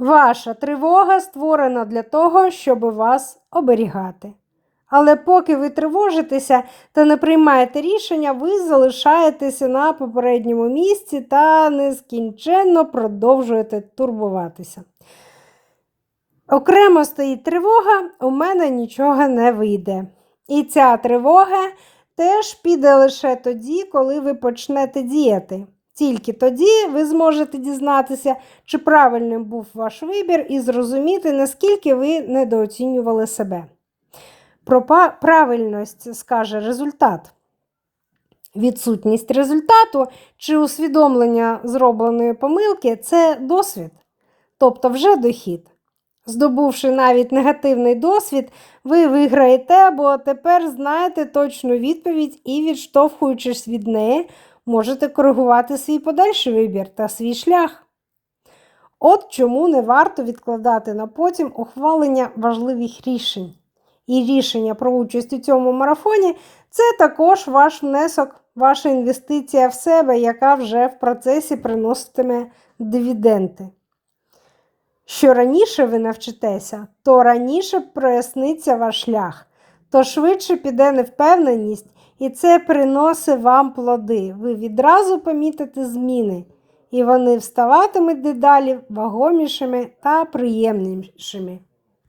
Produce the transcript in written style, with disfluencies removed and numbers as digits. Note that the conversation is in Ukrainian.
Ваша тривога створена для того, щоб вас оберігати. Але поки ви тривожитеся та не приймаєте рішення, ви залишаєтеся на попередньому місці та нескінченно продовжуєте турбуватися. Окремо стоїть тривога, у мене нічого не вийде. І ця тривога теж піде лише тоді, коли ви почнете діяти. Тільки тоді ви зможете дізнатися, чи правильним був ваш вибір і зрозуміти, наскільки ви недооцінювали себе. Про правильність скаже результат. Відсутність результату чи усвідомлення зробленої помилки – це досвід, тобто вже дохід. Здобувши навіть негативний досвід, ви виграєте, бо тепер знаєте точну відповідь і, відштовхуючись від неї, можете коригувати свій подальший вибір та свій шлях. От чому не варто відкладати на потім ухвалення важливих рішень. І рішення про участь у цьому марафоні – це також ваш внесок, ваша інвестиція в себе, яка вже в процесі приноситиме дивіденди. Що раніше ви навчитеся, то раніше проясниться ваш шлях, то швидше піде невпевненість, і це приносить вам плоди. Ви відразу помітите зміни, і вони ставатимуть дедалі вагомішими та приємнішими.